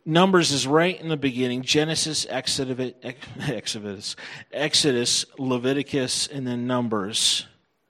Numbers is right in the beginning. Genesis, Exodus, Leviticus, and then Numbers.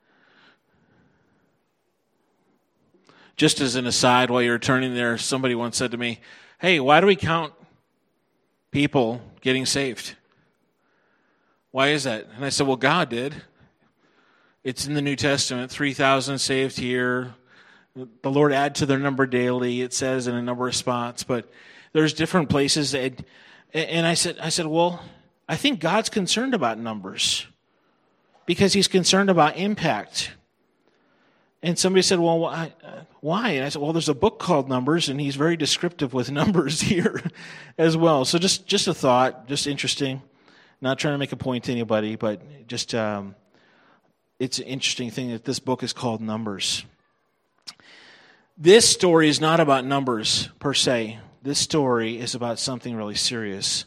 Just as an aside, while you're turning there, somebody once said to me, "Hey, why do we count people getting saved? Why is that?" And I said, "Well, God did. It's in the New Testament, 3,000 saved here. The Lord add to their number daily," it says in a number of spots, but there's different places. And I said, well, I think God's concerned about numbers because he's concerned about impact. And somebody said, well, why? And I said, well, there's a book called Numbers, and he's very descriptive with numbers here as well. So just a thought, just interesting. Not trying to make a point to anybody, but just it's an interesting thing that this book is called Numbers. This story is not about numbers per se. This story is about something really serious.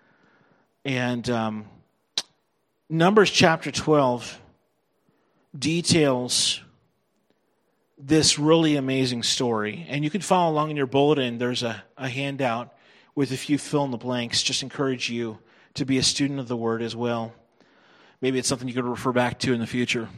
And Numbers chapter 12 details this really amazing story. And you can follow along in your bulletin. There's a handout with a few fill in the blanks. Just encourage you to be a student of the Word as well. Maybe it's something you could refer back to in the future.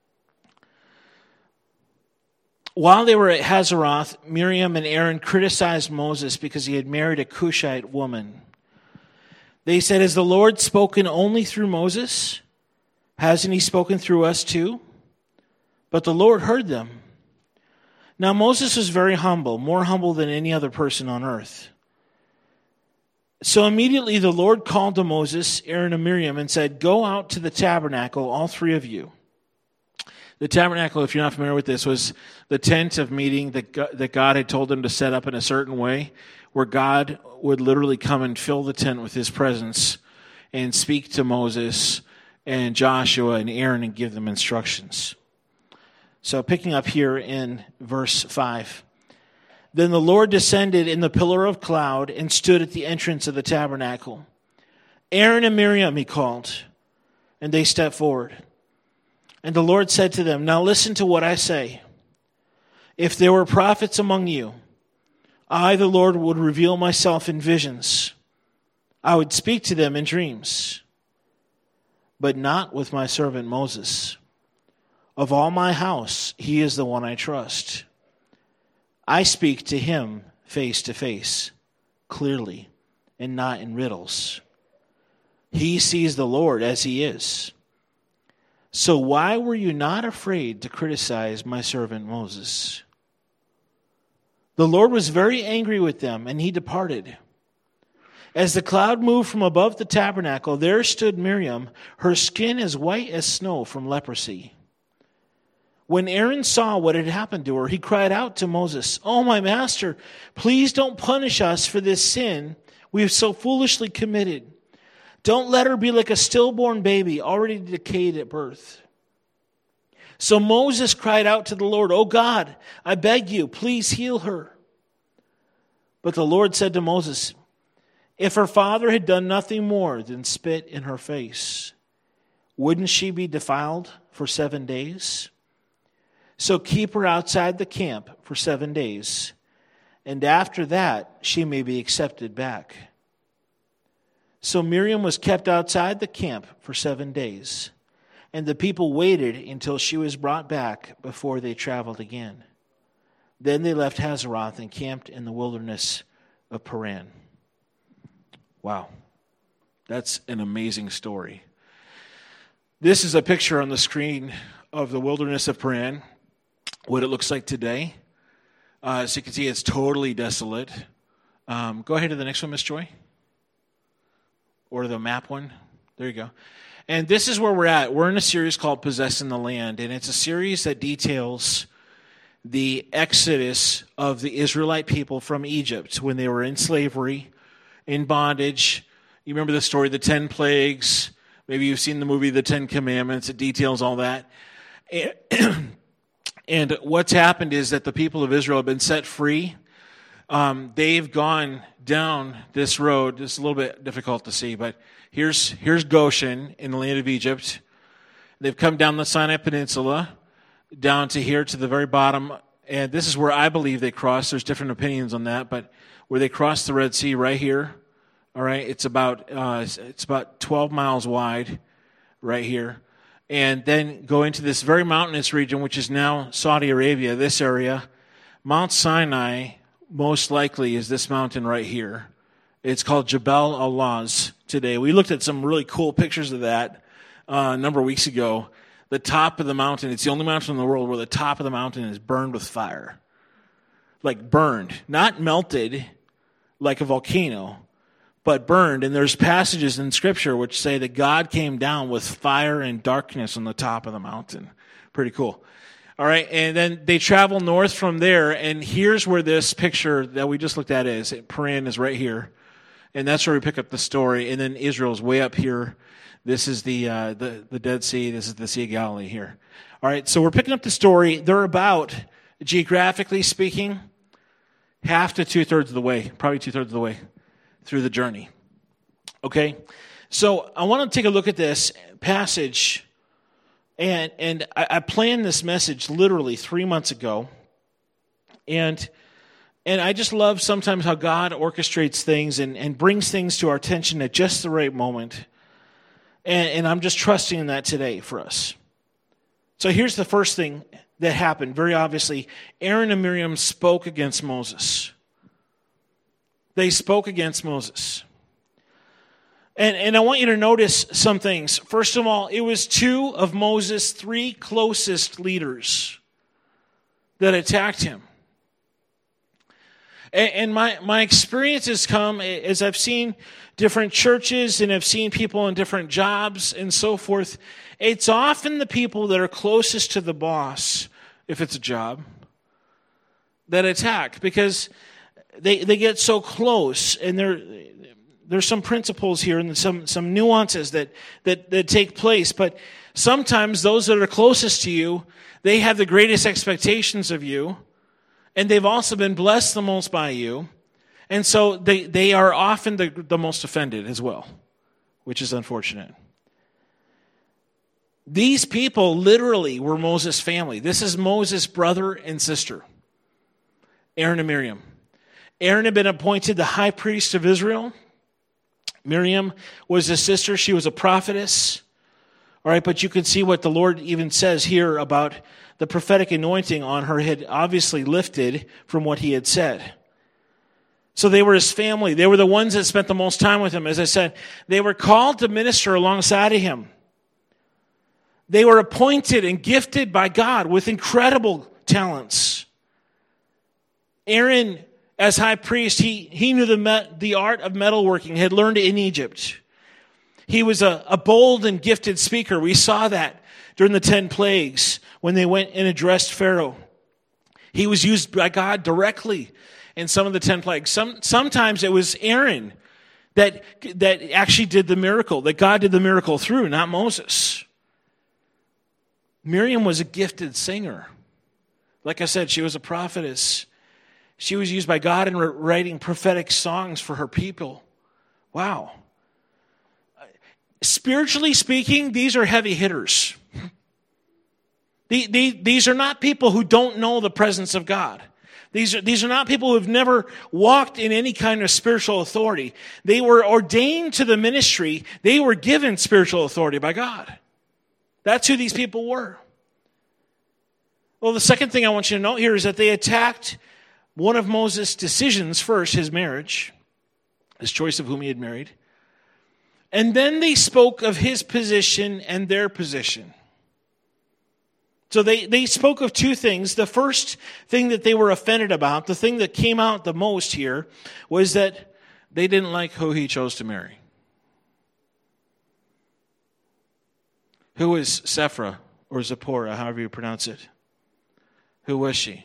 While they were at Hazeroth, Miriam and Aaron criticized Moses because he had married a Cushite woman. They said, "Has the Lord spoken only through Moses? Hasn't he spoken through us too?" But the Lord heard them. Now Moses was very humble, more humble than any other person on earth. So immediately the Lord called to Moses, Aaron, and Miriam and said, "Go out to the tabernacle, all three of you." The tabernacle, if you're not familiar with this, was the tent of meeting that God had told them to set up in a certain way, where God would literally come and fill the tent with his presence and speak to Moses and Joshua and Aaron and give them instructions. So picking up here in verse 5. Then the Lord descended in the pillar of cloud and stood at the entrance of the tabernacle. "Aaron and Miriam," he called, and they stepped forward. And the Lord said to them, "Now listen to what I say. If there were prophets among you, I, the Lord, would reveal myself in visions. I would speak to them in dreams, but not with my servant Moses. Of all my house, he is the one I trust. I speak to him face to face, clearly, and not in riddles. He sees the Lord as he is. So why were you not afraid to criticize my servant Moses?" The Lord was very angry with them, and he departed. As the cloud moved from above the tabernacle, there stood Miriam, her skin as white as snow from leprosy. When Aaron saw what had happened to her, he cried out to Moses, "Oh, my master, please don't punish us for this sin we have so foolishly committed. Don't let her be like a stillborn baby, already decayed at birth." So Moses cried out to the Lord, "Oh God, I beg you, please heal her." But the Lord said to Moses, "If her father had done nothing more than spit in her face, wouldn't she be defiled for 7 days? So keep her outside the camp for 7 days, and after that she may be accepted back." So Miriam was kept outside the camp for 7 days, and the people waited until she was brought back before they traveled again. Then they left Hazeroth and camped in the wilderness of Paran. Wow, that's an amazing story. This is a picture on the screen of the wilderness of Paran, what it looks like today. So you can see it's totally desolate. Go ahead to the next one, Miss Joy. Or the map one. There you go. And this is where we're at. We're in a series called Possessing the Land. And it's a series that details the exodus of the Israelite people from Egypt when they were in slavery, in bondage. You remember the story, the 10 plagues. Maybe you've seen the movie, The 10 Commandments. It details all that. And what's happened is that the people of Israel have been set free. They've gone down this road. It's a little bit difficult to see, but here's Goshen in the land of Egypt. They've come down the Sinai Peninsula, down to here to the very bottom And this is where I believe they crossed. There's different opinions on that, but where they crossed the Red Sea right here, all right, it's about 12 miles wide right here. And then go into this very mountainous region, which is now Saudi Arabia, this area. Mount Sinai, most likely, is this mountain right here. It's called Jabal al-Lawz today. We looked at some really cool pictures of that a number of weeks ago. The top of the mountain, it's the only mountain in the world where the top of the mountain is burned with fire. Like burned. Not melted like a volcano, but burned. And there's passages in Scripture which say that God came down with fire and darkness on the top of the mountain. Pretty cool. All right, and then they travel north from there, and here's where this picture that we just looked at is. Paran is right here. And that's where we pick up the story. And then Israel's way up here. This is the Dead Sea. This is the Sea of Galilee here. All right, so we're picking up the story. They're about, geographically speaking, half to two-thirds of the way, probably two-thirds of the way through the journey. Okay, so I want to take a look at this passage, and I planned this message literally 3 months ago, and I just love sometimes how God orchestrates things and brings things to our attention at just the right moment. And I'm just trusting in that today for us. So here's the first thing that happened. Very obviously, Aaron and Miriam spoke against Moses. They spoke against Moses. And I want you to notice some things. First of all, it was two of Moses' three closest leaders that attacked him. And my experience has come as I've seen different churches and I've seen people in different jobs and so forth. It's often the people that are closest to the boss, if it's a job, that attack because they get so close. And there's some principles here and some nuances that take place. But sometimes those that are closest to you, they have the greatest expectations of you. And they've also been blessed the most by you. And so they are often the most offended as well, which is unfortunate. These people literally were Moses' family. This is Moses' brother and sister, Aaron and Miriam. Aaron had been appointed the high priest of Israel. Miriam was his sister. She was a prophetess. All right, but you can see what the Lord even says here about the prophetic anointing on her had obviously lifted from what he had said. So they were his family. They were the ones that spent the most time with him. As I said, they were called to minister alongside of him. They were appointed and gifted by God with incredible talents. Aaron, as high priest, he knew the art of metalworking, had learned it in Egypt. He was a bold and gifted speaker. We saw that during the 10 plagues when they went and addressed Pharaoh. He was used by God directly in some of the 10 plagues. Sometimes it was Aaron that actually did the miracle, that God did the miracle through, not Moses. Miriam was a gifted singer. Like I said, she was a prophetess. She was used by God in writing prophetic songs for her people. Wow. Spiritually speaking, these are heavy hitters. These are not people who don't know the presence of God. These are not people who have never walked in any kind of spiritual authority. They were ordained to the ministry. They were given spiritual authority by God. That's who these people were. Well, the second thing I want you to note here is that they attacked one of Moses' decisions first, his marriage, his choice of whom he had married. And then they spoke of his position and their position. So they spoke of two things. The first thing that they were offended about, the thing that came out the most here, was that they didn't like who he chose to marry. Who was Sephora or Zipporah, however you pronounce it? Who was she?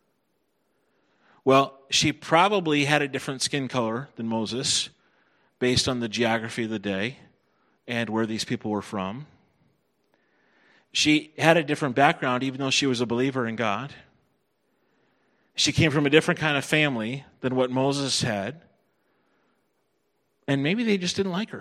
Well, she probably had a different skin color than Moses, based on the geography of the day and where these people were from. She had a different background, even though she was a believer in God. She came from a different kind of family than what Moses had. And maybe they just didn't like her.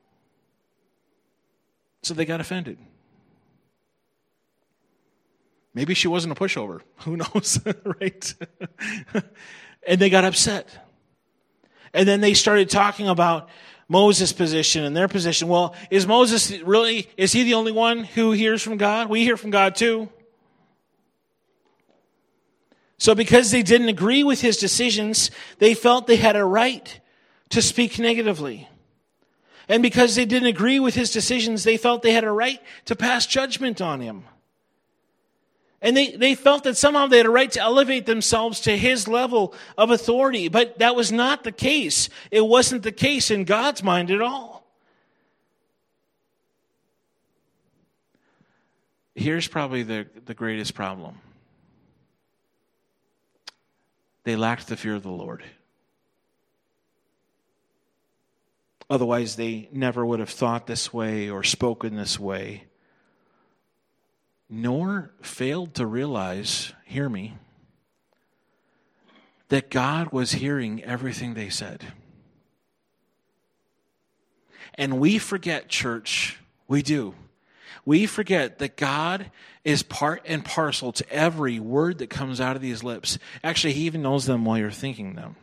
So they got offended. Maybe she wasn't a pushover. Who knows, right? And they got upset. And then they started talking about Moses' position and their position. Well, is he the only one who hears from God? We hear from God too. So because they didn't agree with his decisions, they felt they had a right to speak negatively. And because they didn't agree with his decisions, they felt they had a right to pass judgment on him. And they felt that somehow they had a right to elevate themselves to his level of authority. But that was not the case. It wasn't the case in God's mind at all. Here's probably the greatest problem. They lacked the fear of the Lord. Otherwise, they never would have thought this way or spoken this way, nor failed to realize, hear me, that God was hearing everything they said. And we forget, church, we do. We forget that God is part and parcel to every word that comes out of these lips. Actually, he even knows them while you're thinking them.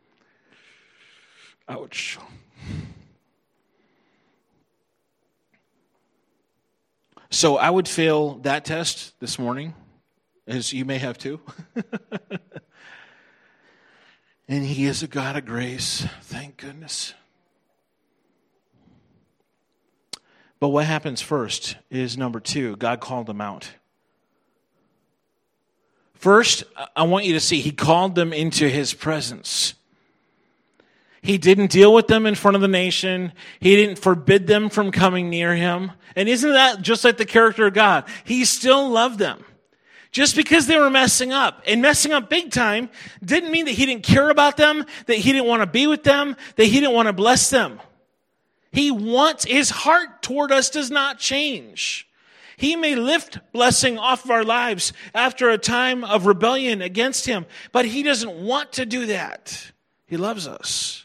Ouch. So I would fail that test this morning, as you may have too. And he is a God of grace. Thank goodness. But what happens first is number 2, God called them out. First, I want you to see, he called them into his presence. He didn't deal with them in front of the nation. He didn't forbid them from coming near him. And isn't that just like the character of God? He still loved them. Just because they were messing up, and messing up big time, didn't mean that he didn't care about them, that he didn't want to be with them, that he didn't want to bless them. His heart toward us does not change. He may lift blessing off of our lives after a time of rebellion against him, but he doesn't want to do that. He loves us.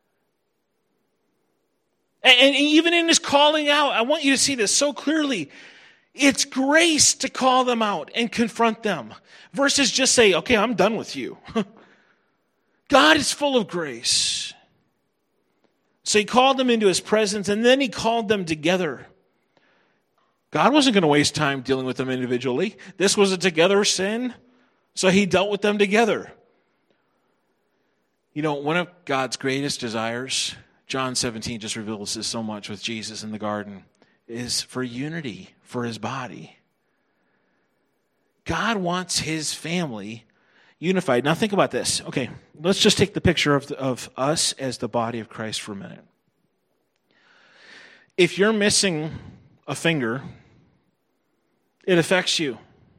And even in his calling out, I want you to see this so clearly. It's grace to call them out and confront them versus just say, okay, I'm done with you. God is full of grace. So he called them into his presence, and then he called them together. God wasn't going to waste time dealing with them individually. This was a together sin, so he dealt with them together. You know, one of God's greatest desires, John 17 just reveals this so much with Jesus in the garden, is for unity for his body. God wants his family unified. Now think about this. Okay, let's just take the picture of us as the body of Christ for a minute. If you're missing a finger, it affects you.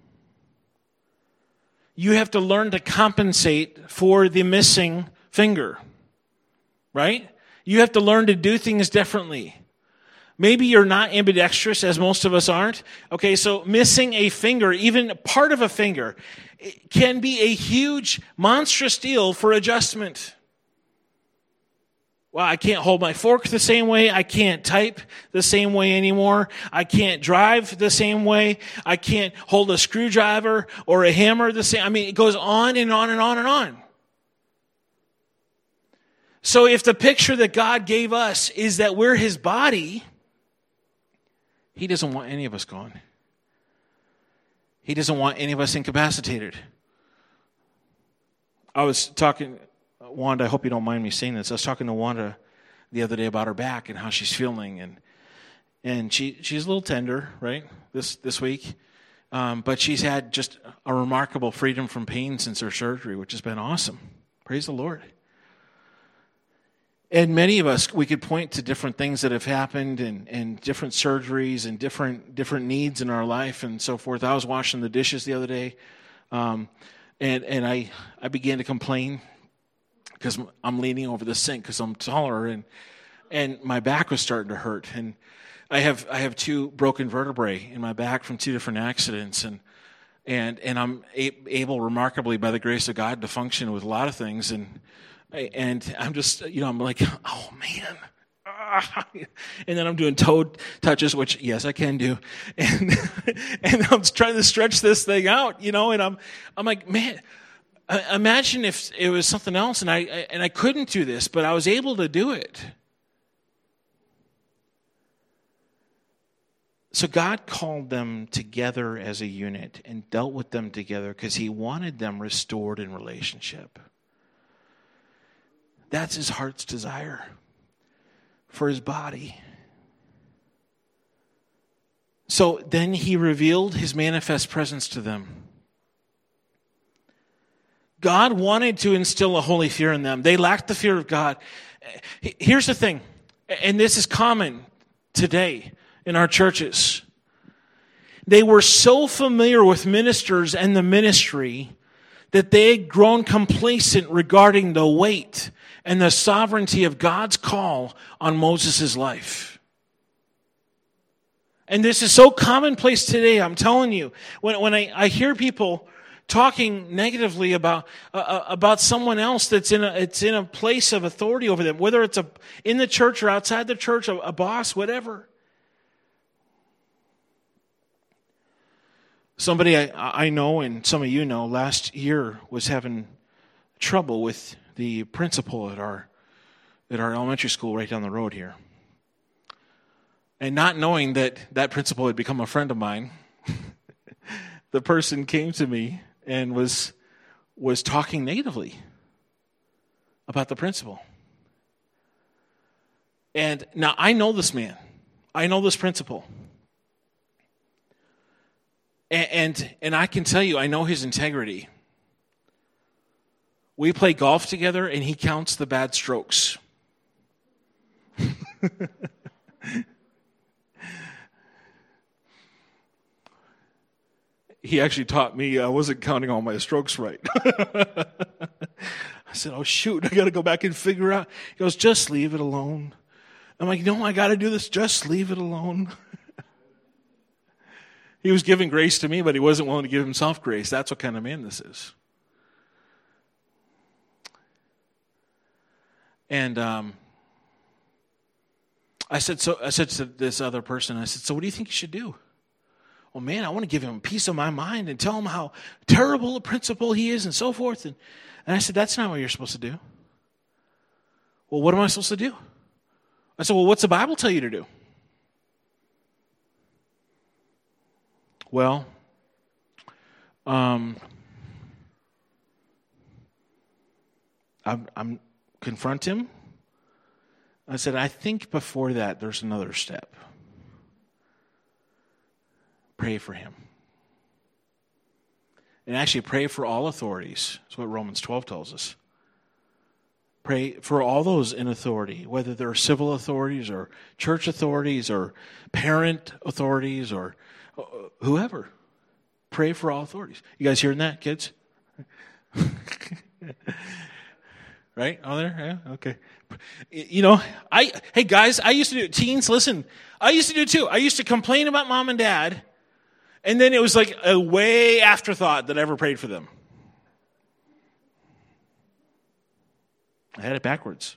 You have to learn to compensate for the missing finger, right? You have to learn to do things differently. Maybe you're not ambidextrous, as most of us aren't. Okay, so missing a finger, even part of a finger, can be a huge, monstrous deal for adjustment. Well, I can't hold my fork the same way. I can't type the same way anymore. I can't drive the same way. I can't hold a screwdriver or a hammer the same. I mean, it goes on and on and on and on. So if the picture that God gave us is that we're his body, he doesn't want any of us gone. He doesn't want any of us incapacitated. I was talking, Wanda, I hope you don't mind me saying this. I was talking to Wanda the other day about her back and how she's feeling. And she's a little tender, right, this week. But she's had just a remarkable freedom from pain since her surgery, which has been awesome. Praise the Lord. And many of us, we could point to different things that have happened and different surgeries and different needs in our life and so forth. I was washing the dishes the other day, and I began to complain because I'm leaning over the sink because I'm taller, and my back was starting to hurt. And I have 2 broken vertebrae in my back from 2 different accidents, and I'm able, remarkably, by the grace of God, to function with a lot of things. And I'm just, I'm like, oh man, And then I'm doing toe touches, which, yes, I can do. And I'm trying to stretch this thing out, and I'm like, man, imagine if it was something else and I couldn't do this, but I was able to do it. So God called them together as a unit and dealt with them together because he wanted them restored in relationship. That's his heart's desire for his body. So then he revealed his manifest presence to them. God wanted to instill a holy fear in them. They lacked the fear of God. Here's the thing, and this is common today in our churches. They were so familiar with ministers and the ministry that they had grown complacent regarding the weight and the sovereignty of God's call on Moses' life. And this is so commonplace today, I'm telling you. When I hear people talking negatively about someone else that's in a place of authority over them, whether it's in the church or outside the church, a boss, whatever. Somebody I know, and some of you know, last year was having trouble with the principal at our elementary school right down the road here. And not knowing that principal had become a friend of mine, the person came to me and was talking negatively about the principal. And now I know this man. I know this principal. And I can tell you, I know his integrity. We play golf together, and he counts the bad strokes. He actually taught me I wasn't counting all my strokes right. I said, oh, shoot, I got to go back and figure out. He goes, just leave it alone. I'm like, no, I got to do this. Just leave it alone. He was giving grace to me, but he wasn't willing to give himself grace. That's what kind of man this is. And I said to this other person, I said, so what do you think you should do? Well, man, I want to give him a piece of my mind and tell him how terrible a principal he is and so forth. And I said, that's not what you're supposed to do. Well, what am I supposed to do? I said, well, what's the Bible tell you to do? Well, I'm confront him. I said, I think before that there's another step. Pray for him. And actually pray for all authorities. That's what Romans 12 tells us. Pray for all those in authority, whether they're civil authorities or church authorities or parent authorities or whoever. Pray for all authorities. You guys hearing that, kids? Right? All there? Yeah? Okay. Hey guys, I used to do it. Teens, listen. I used to do it too. I used to complain about mom and dad, and then it was like a way afterthought that I ever prayed for them. I had it backwards.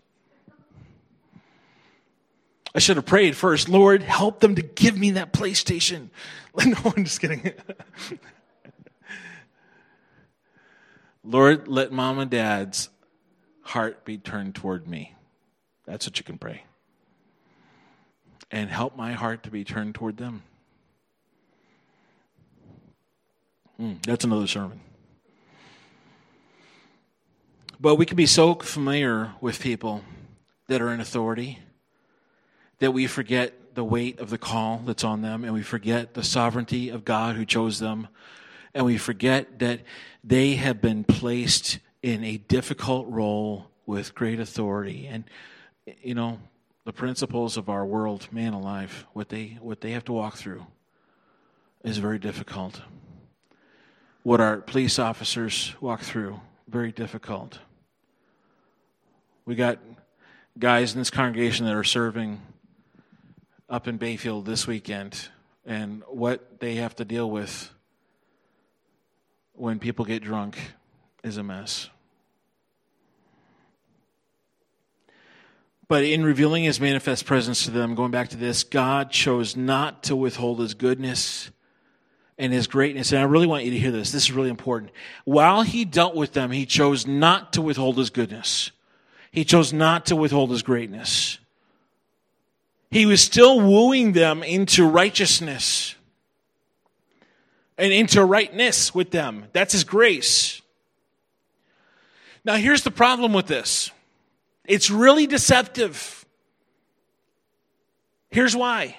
I should have prayed first, Lord, help them to give me that PlayStation. No, I'm just kidding. Lord, let mom and dad's heart be turned toward me. That's what you can pray. And help my heart to be turned toward them. That's another sermon. But we can be so familiar with people that are in authority that we forget the weight of the call that's on them, and we forget the sovereignty of God who chose them, and we forget that they have been placed in a difficult role with great authority. And, the principles of our world, man alive, what they have to walk through is very difficult. What our police officers walk through, very difficult. We got guys in this congregation that are serving up in Bayfield this weekend, and what they have to deal with when people get drunk is a mess. But in revealing his manifest presence to them, going back to this, God chose not to withhold his goodness and his greatness. And I really want you to hear this. This is really important. While he dealt with them, he chose not to withhold his goodness. He chose not to withhold his greatness. He was still wooing them into righteousness and into rightness with them. That's his grace. Now, here's the problem with this. It's really deceptive. Here's why.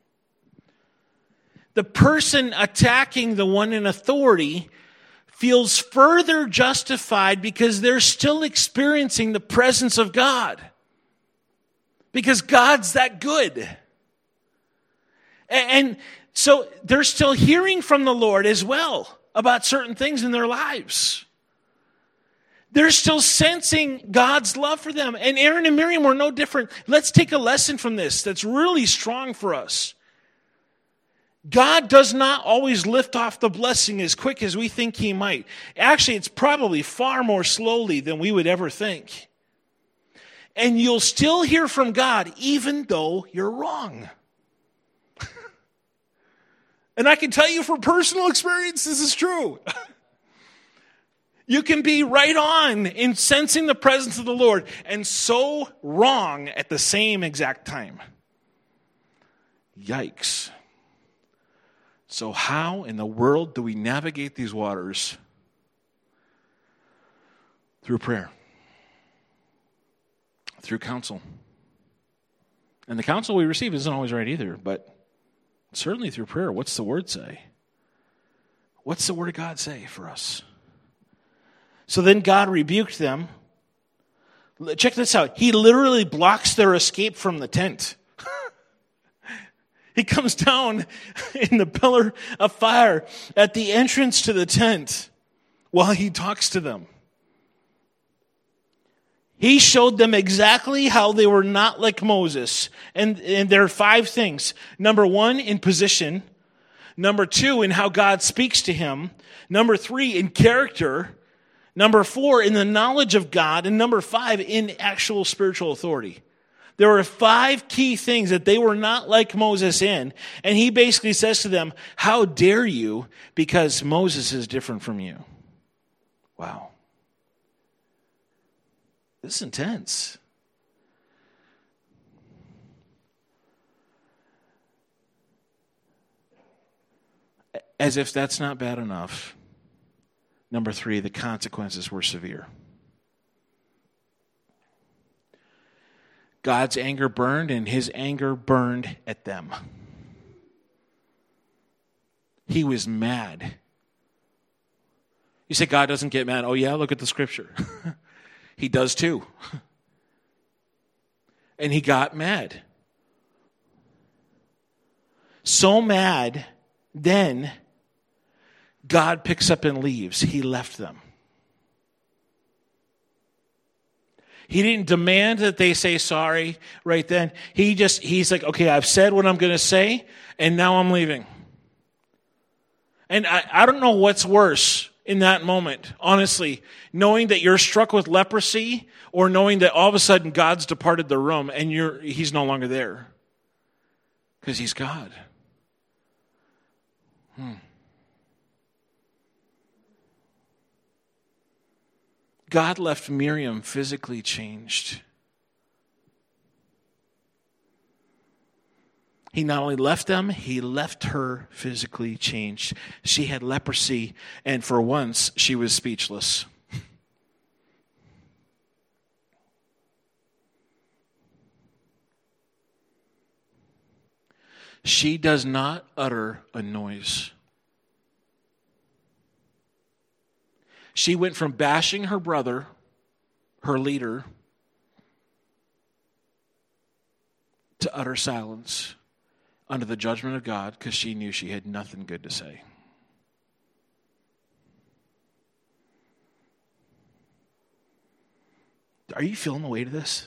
The person attacking the one in authority feels further justified because they're still experiencing the presence of God. Because God's that good. And so they're still hearing from the Lord as well about certain things in their lives. They're still sensing God's love for them. And Aaron and Miriam were no different. Let's take a lesson from this that's really strong for us. God does not always lift off the blessing as quick as we think he might. Actually, it's probably far more slowly than we would ever think. And you'll still hear from God even though you're wrong. And I can tell you from personal experience, this is true. You can be right on in sensing the presence of the Lord and so wrong at the same exact time. Yikes. So how in the world do we navigate these waters? Through prayer. Through counsel. And the counsel we receive isn't always right either, but certainly through prayer. What's the Word say? What's the Word of God say for us? So then God rebuked them. Check this out. He literally blocks their escape from the tent. He comes down in the pillar of fire at the entrance to the tent while he talks to them. He showed them exactly how they were not like Moses. And there are 5 things. Number 1, in position. Number 2, in how God speaks to him. Number 3, in character. Number 4, in the knowledge of God. And number 5, in actual spiritual authority. There were 5 key things that they were not like Moses in. And he basically says to them, how dare you, because Moses is different from you. Wow. This is intense. As if that's not bad enough. Number 3, the consequences were severe. God's anger burned, and his anger burned at them. He was mad. You say God doesn't get mad. Oh yeah, look at the scripture. He does too. And he got mad. So mad, then God picks up and leaves. He left them. He didn't demand that they say sorry right then. He's like, okay, I've said what I'm going to say, and now I'm leaving. And I don't know what's worse in that moment, honestly, knowing that you're struck with leprosy or knowing that all of a sudden God's departed the room and he's no longer there because he's God. God left Miriam physically changed. He not only left them, he left her physically changed. She had leprosy, and for once, she was speechless. She does not utter a noise. She went from bashing her brother, her leader, to utter silence under the judgment of God because she knew she had nothing good to say. Are you feeling the weight of this?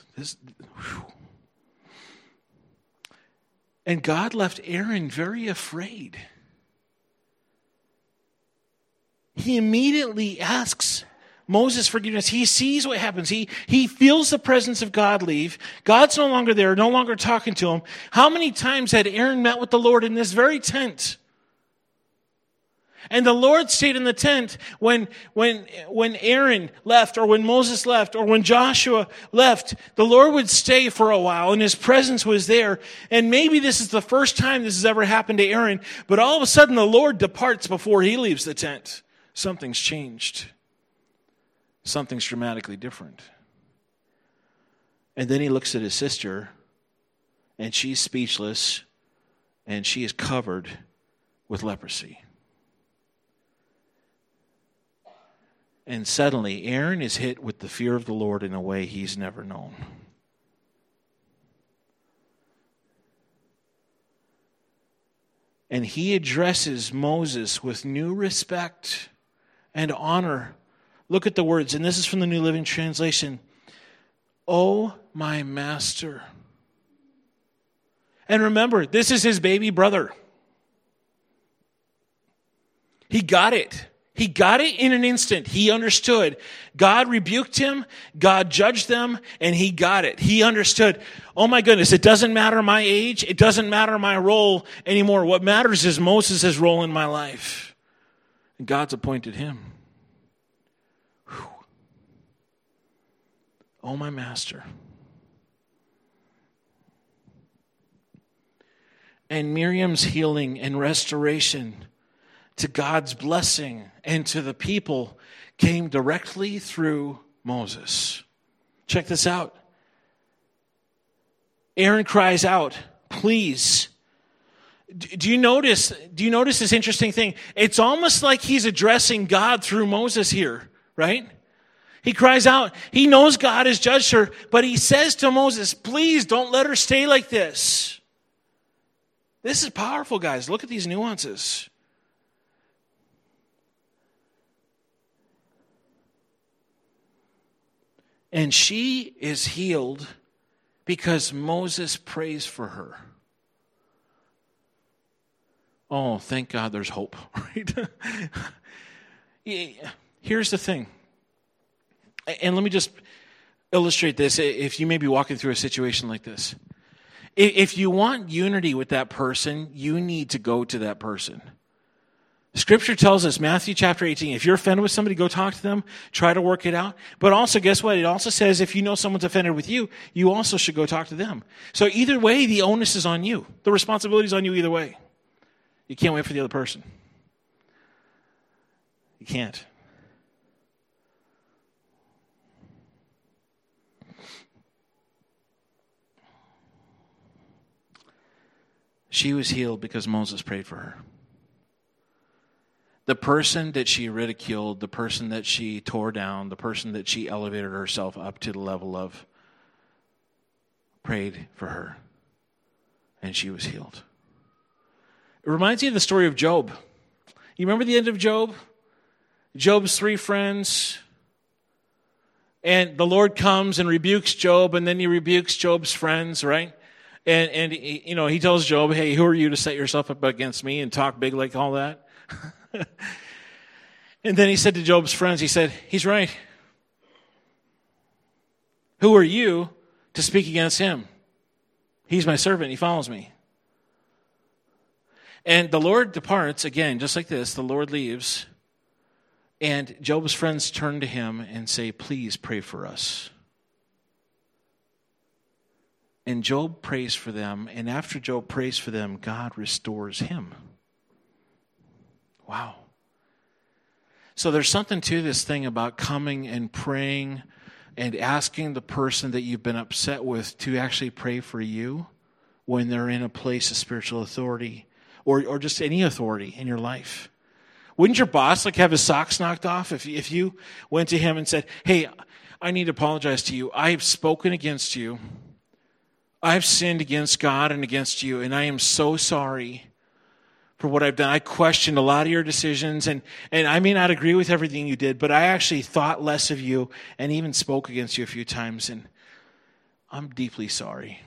And God left Aaron very afraid. He immediately asks Moses' forgiveness. He sees what happens. He feels the presence of God leave. God's no longer there, no longer talking to him. How many times had Aaron met with the Lord in this very tent? And the Lord stayed in the tent when Aaron left, or when Moses left, or when Joshua left. The Lord would stay for a while, and his presence was there. And maybe this is the first time this has ever happened to Aaron, but all of a sudden the Lord departs before he leaves the tent. Something's changed. Something's dramatically different. And then he looks at his sister, and she's speechless, and she is covered with leprosy. And suddenly, Aaron is hit with the fear of the Lord in a way he's never known. And he addresses Moses with new respect and honor. Look at the words, and this is from the New Living Translation. "Oh, my master." And remember, this is his baby brother. He got it. He got it in an instant. He understood. God rebuked him. God judged them. And he got it. He understood. Oh my goodness, it doesn't matter my age. It doesn't matter my role anymore. What matters is Moses' role in my life. And God's appointed him. Whew. Oh my master. And Miriam's healing and restoration to God's blessing and to the people came directly through Moses. Check this out. Aaron cries out, "Please." Do you notice this interesting thing? It's almost like he's addressing God through Moses here, right? He cries out. He knows God has judged her, but he says to Moses, "Please don't let her stay like this." This is powerful, guys. Look at these nuances. And she is healed because Moses prays for her. Oh, thank God there's hope, right? Here's the thing. And let me just illustrate this if you may be walking through a situation like this. If you want unity with that person, you need to go to that person. Scripture tells us, Matthew chapter 18, if you're offended with somebody, go talk to them, try to work it out. But also, guess what? It also says if you know someone's offended with you, you also should go talk to them. So either way, the onus is on you. The responsibility is on you either way. You can't wait for the other person. You can't. She was healed because Moses prayed for her. The person that she ridiculed, the person that she tore down, the person that she elevated herself up to the level of, prayed for her, and she was healed. It reminds me of the story of Job. You remember the end of Job? Job's 3 friends, and the Lord comes and rebukes Job, and then he rebukes Job's friends, right? And he tells Job, "Hey, who are you to set yourself up against me and talk big like all that?" And then he said to Job's friends, he said, "He's right. Who are you to speak against him? He's my servant. He follows me." And the Lord departs, again, just like this, the Lord leaves, and Job's friends turn to him and say, "Please pray for us." And Job prays for them, and after Job prays for them, God restores him. Wow. So there's something to this thing about coming and praying and asking the person that you've been upset with to actually pray for you when they're in a place of spiritual authority or just any authority in your life. Wouldn't your boss have his socks knocked off if you went to him and said, "Hey, I need to apologize to you. I have spoken against you. I've sinned against God and against you, and I am so sorry for what I've done. I questioned a lot of your decisions, and I may not agree with everything you did, but I actually thought less of you and even spoke against you a few times, and I'm deeply sorry."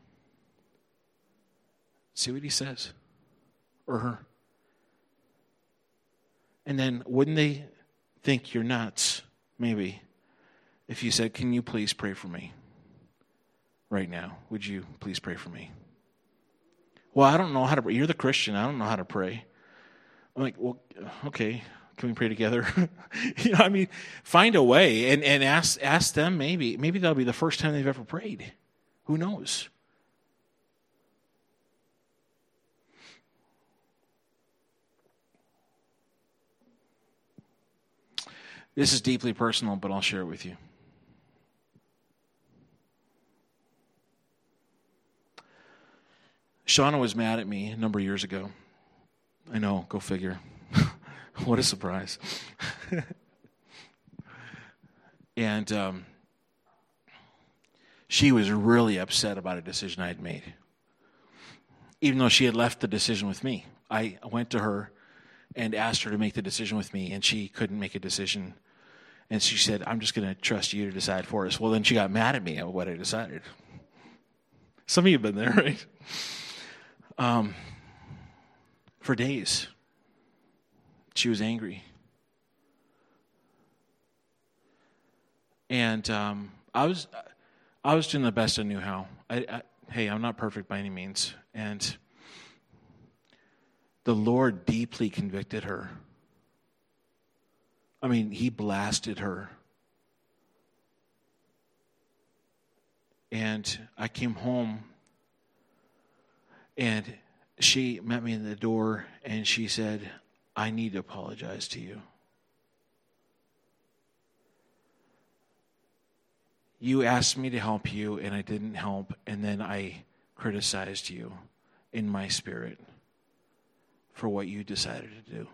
See what he says, or her. And then wouldn't they think you're nuts maybe, if you said, can you please pray for me right now? Would you please pray for me? Well, I don't know how to pray. You're the Christian. I don't know how to pray. I'm like, well, okay, can we pray together? Find a way and ask them. Maybe that'll be the first time they've ever prayed. Who knows? This is deeply personal, but I'll share it with you. Shauna was mad at me a number of years ago. I know, go figure. What a surprise. And she was really upset about a decision I had made. Even though she had left the decision with me. I went to her and asked her to make the decision with me, and she couldn't make a decision. And she said, I'm just going to trust you to decide for us. Well, then she got mad at me at what I decided. Some of you have been there, right? For days. She was angry. And I was doing the best I knew how. Hey, I'm not perfect by any means. And the Lord deeply convicted her. He blasted her. And I came home, and she met me in the door, and she said, I need to apologize to you. You asked me to help you, and I didn't help, and then I criticized you in my spirit for what you decided to do.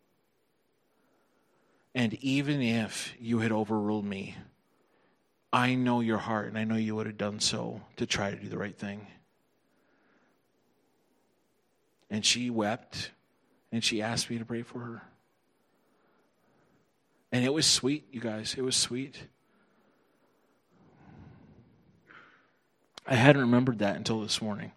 And even if you had overruled me, I know your heart, and I know you would have done so to try to do the right thing. And she wept, and she asked me to pray for her. And it was sweet, you guys. It was sweet. I hadn't remembered that until this morning.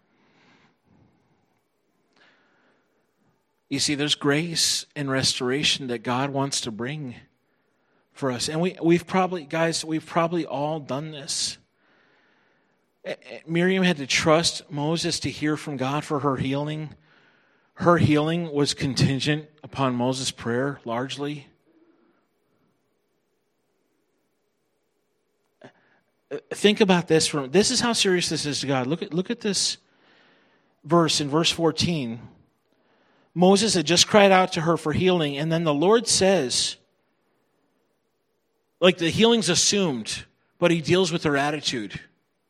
You see, there's grace and restoration that God wants to bring for us. And we've probably all done this. Miriam had to trust Moses to hear from God for her healing. Her healing was contingent upon Moses' prayer, largely. Think about this. This is how serious this is to God. Look at this verse in verse 14. Moses had just cried out to her for healing, and then the Lord says, like the healing's assumed, but he deals with her attitude.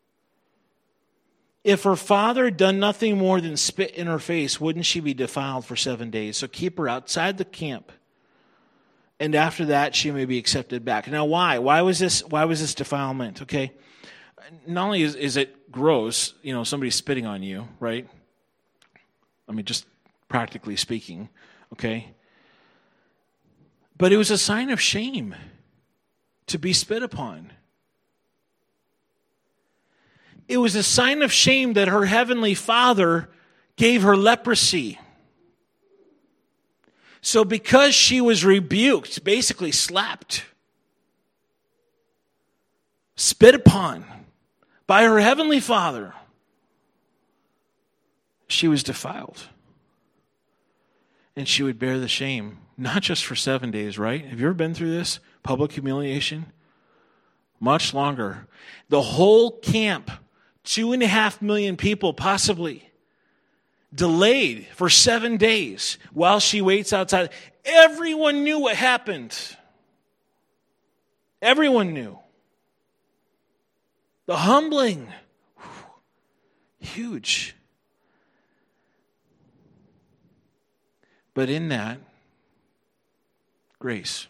If her father had done nothing more than spit in her face, wouldn't she be defiled for 7 days? So keep her outside the camp. And after that, she may be accepted back. Now, why? Why was this defilement? Okay. Not only is it gross, somebody spitting on you, right? Just practically speaking, okay? But it was a sign of shame to be spit upon. It was a sign of shame that her heavenly Father gave her leprosy. So because she was rebuked, basically slapped, spit upon by her heavenly Father, she was defiled. And she would bear the shame, not just for 7 days, right? Have you ever been through this? Public humiliation? Much longer. The whole camp, 2.5 million people possibly, delayed for 7 days while she waits outside. Everyone knew what happened. Everyone knew. The humbling. Huge. But in that, grace.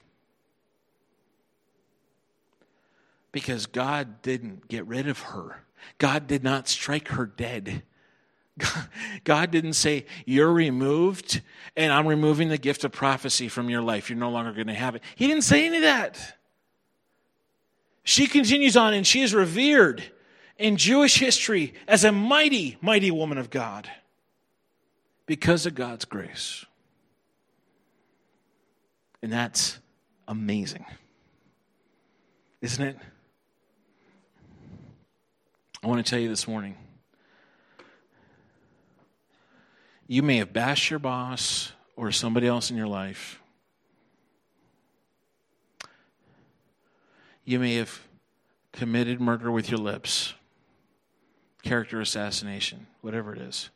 Because God didn't get rid of her. God did not strike her dead. God didn't say, you're removed, and I'm removing the gift of prophecy from your life. You're no longer going to have it. He didn't say any of that. She continues on, and she is revered in Jewish history as a mighty, mighty woman of God because of God's grace. And that's amazing. isn't it? I want to tell you this morning, you may have bashed your boss or somebody else in your life. You may have committed murder with your lips, character assassination, whatever it is.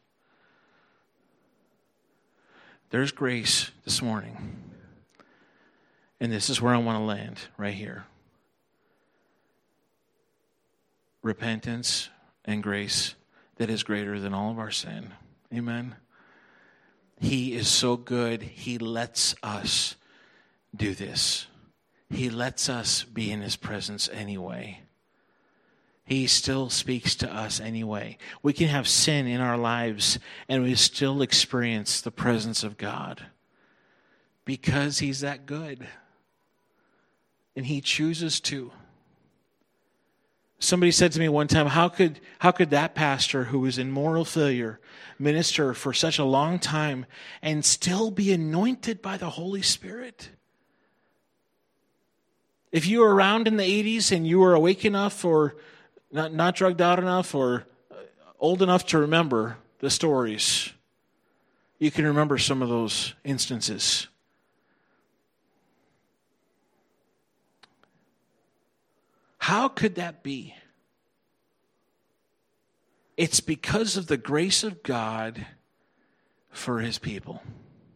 There's grace this morning. And this is where I want to land, right here. Repentance and grace that is greater than all of our sin. Amen. He is so good. He lets us do this. He lets us be in his presence anyway. He still speaks to us anyway. We can have sin in our lives and we still experience the presence of God because he's that good. And he chooses to. Somebody said to me one time, how could that pastor who was in moral failure minister for such a long time and still be anointed by the Holy Spirit? If you were around in the 80s and you were awake enough or not drugged out enough or old enough to remember the stories, you can remember some of those instances. How could that be? It's because of the grace of God for his people.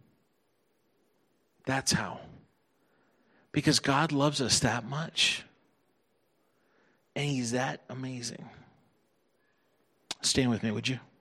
That's how. Because God loves us that much. And he's that amazing. Stand with me, would you?